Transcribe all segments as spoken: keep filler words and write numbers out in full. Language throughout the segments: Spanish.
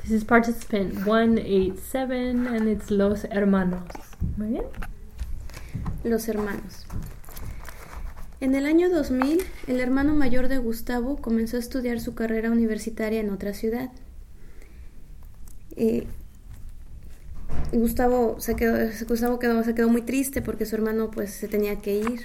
This is participant one eighty-seven and it's Los Hermanos. Muy bien. Los hermanos. En el año dos mil, el hermano mayor de Gustavo comenzó a estudiar su carrera universitaria en otra ciudad. Eh, Gustavo, se quedó, Gustavo quedó, se quedó muy triste porque su hermano pues se tenía que ir.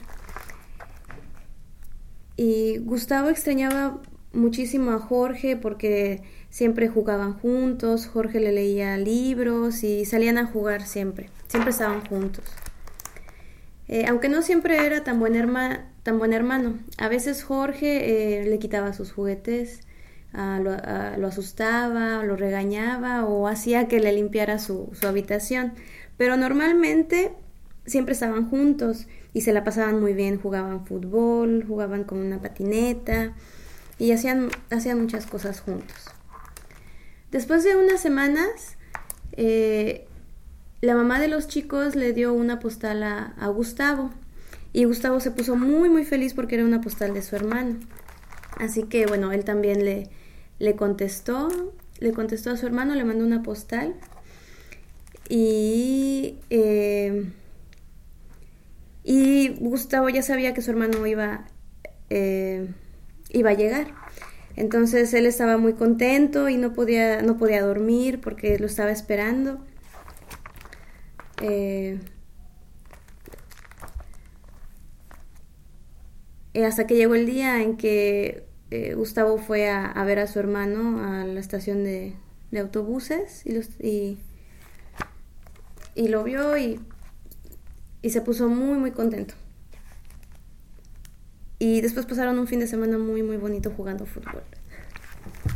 Y Gustavo extrañaba muchísimo a Jorge porque siempre jugaban juntos, Jorge le leía libros y salían a jugar siempre, siempre estaban juntos. Eh, aunque no siempre era tan buen, herma, tan buen hermano, a veces Jorge eh, le quitaba sus juguetes, uh, lo, uh, lo asustaba, lo regañaba o hacía que le limpiara su, su habitación, pero normalmente siempre estaban juntos y se la pasaban muy bien, jugaban fútbol, jugaban con una patineta y hacían, hacían muchas cosas juntos. Después de unas semanas, eh, la mamá de los chicos le dio una postal a, a Gustavo y Gustavo se puso muy muy feliz porque era una postal de su hermano. Así que bueno, él también le, le contestó, le contestó a su hermano, le mandó una postal y, eh, y Gustavo ya sabía que su hermano iba, eh, iba a llegar. Entonces él estaba muy contento y no podía, no podía dormir porque lo estaba esperando. Eh, hasta que llegó el día en que eh, Gustavo fue a, a ver a su hermano a la estación de, de autobuses y, los, y, y lo vio y, y se puso muy muy contento. Y después pasaron un fin de semana muy muy bonito jugando fútbol.